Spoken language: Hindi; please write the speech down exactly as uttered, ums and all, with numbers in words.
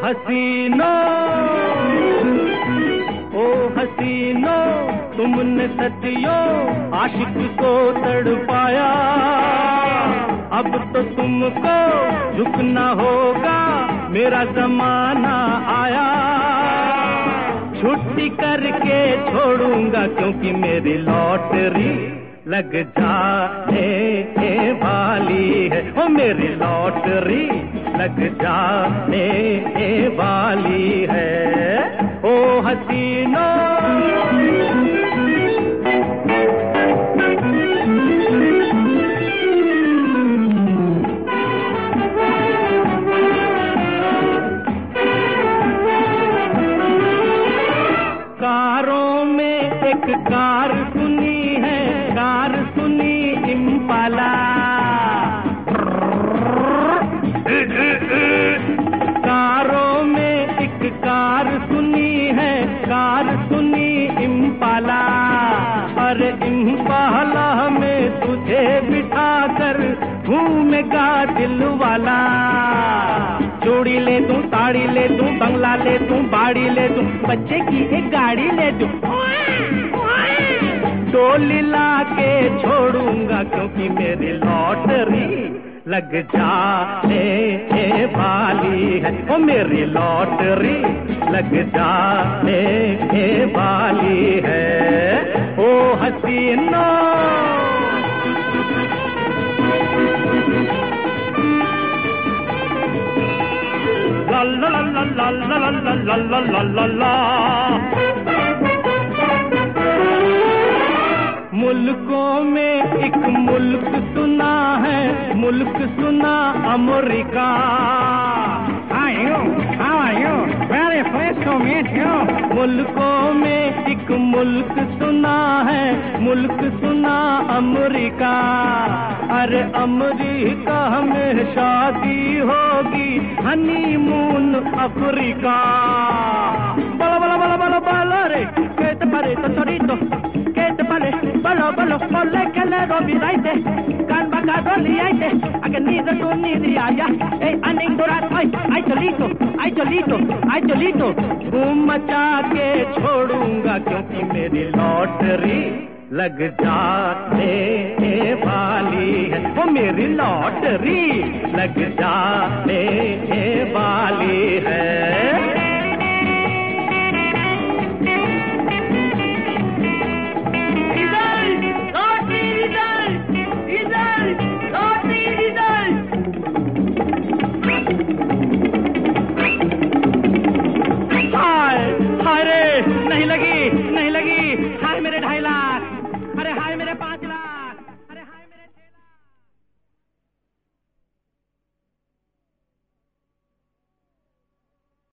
हसीनो, ओ हसीनो, तुमने सचियो आशिक को तड़पाया। अब तो तुमको झुकना होगा, मेरा जमाना आया। छुट्टी करके छोड़ूंगा क्योंकि मेरी लॉटरी लग जाने वाली है। ओ मेरी लॉटरी लग जाने वाली है। ओ हसीनो, कारों में एक कार सुनी है, कार सुनी इम्पाला। कारों में एक कार सुनी है, कार सुनी इम्पाला। अरे इम्पाला में तुझे बिठाकर घूमेगा दिल वाला। चूड़ी ले दूं, साड़ी ले दूं, बंगला ले दूं, बाड़ी ले दूं, बच्चे की एक गाड़ी ले दूं। डोली ला के छोड़ूंगा क्योंकि मेरी लॉटरी लग जाने वाली है। ओ मेरी लॉटरी लग जाने वाली है। ओ हसीनो, ला ला ला ला ला ला ला ला ला ला ला। मुल्कों में एक मुल्क सुना है, मुल्क सुना America. How are you? How are you? Very pleased to meet you. मुल्कों में एक मुल्क सुना है, मुल्क सुना अमेरिका। अरे अमेरिका में शादी होगी, हनीमून अफ्रीका। बोलो बोलो बोलो बोलो बोलो रे, que te parece torito, que te parece, bolo bolo, bolo que le robi raite, can bacado liaite, a que ni de tu ni de allá, eh, aning durat, ay, ay cholito, ay cholito, ay cholito, धूम मचा के छोड़ूंगा क्योंकि मेरी लॉटरी लग जाने वाली है। वो मेरी लॉटरी लग जाने वाली